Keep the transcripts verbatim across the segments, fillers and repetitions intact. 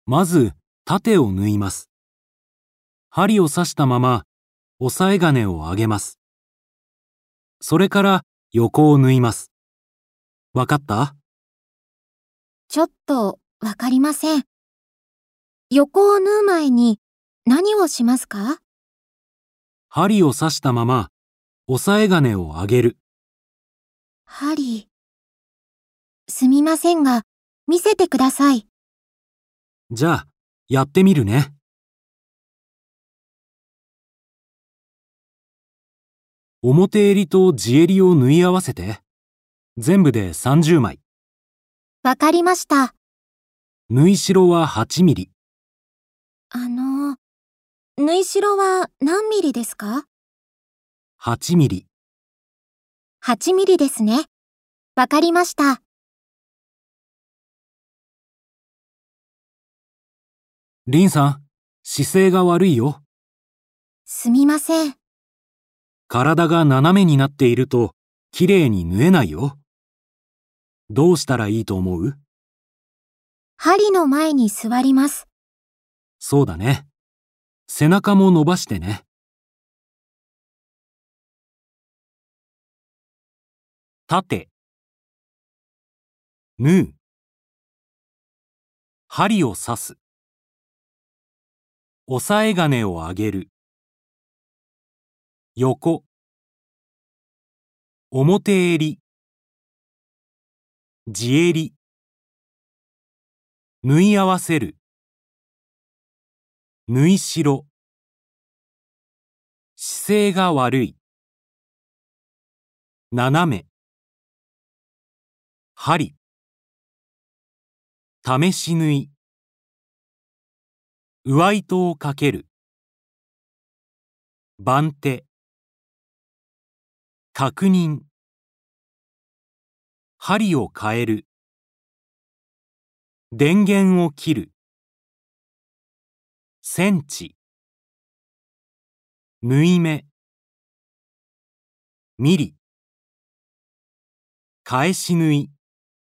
まず、縦を縫います。針を刺したまま、押さえ金を上げます。それから横を縫います。わかった？ ちょっとわかりません。横を縫う前に何をしますか？ 針を刺したまま、押さえ金を上げる。 針。すみませんが、見せてください。 じゃあ、やってみるね。表襟と地襟を縫い合わせて。全部でさんじゅうまい。 わかりました。 縫い代ははちミリ。 あの、縫い代は何ミリですか？ はちミリ。 はちミリですね。わかりました。 リンさん、姿勢が悪いよ。 すみません。 体が斜めになっていると、きれいに縫えないよ。どうしたらいいと思う？ 針の前に座ります。 そうだね。背中も伸ばしてね。縦。縫う。針を刺す。押さえ金を上げる。横。表襟。地襟。縫い合わせる。縫い代。姿勢が悪い。斜め。針。試し縫い。上糸をかける。番手。確認。針を変える。電源を切る。センチ。縫い目。ミリ。返し縫い。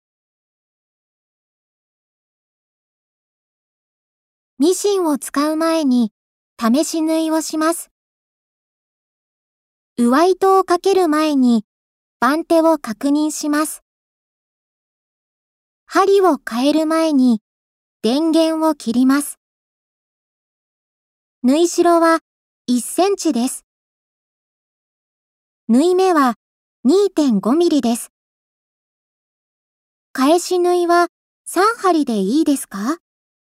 ミシンを使う前に試し縫いをします。上糸をかける前に番手を確認します。針を変える前に電源を切ります。縫い代はいちセンチです。縫い目は にてんごミリです。返し縫いはさん針でいいですか？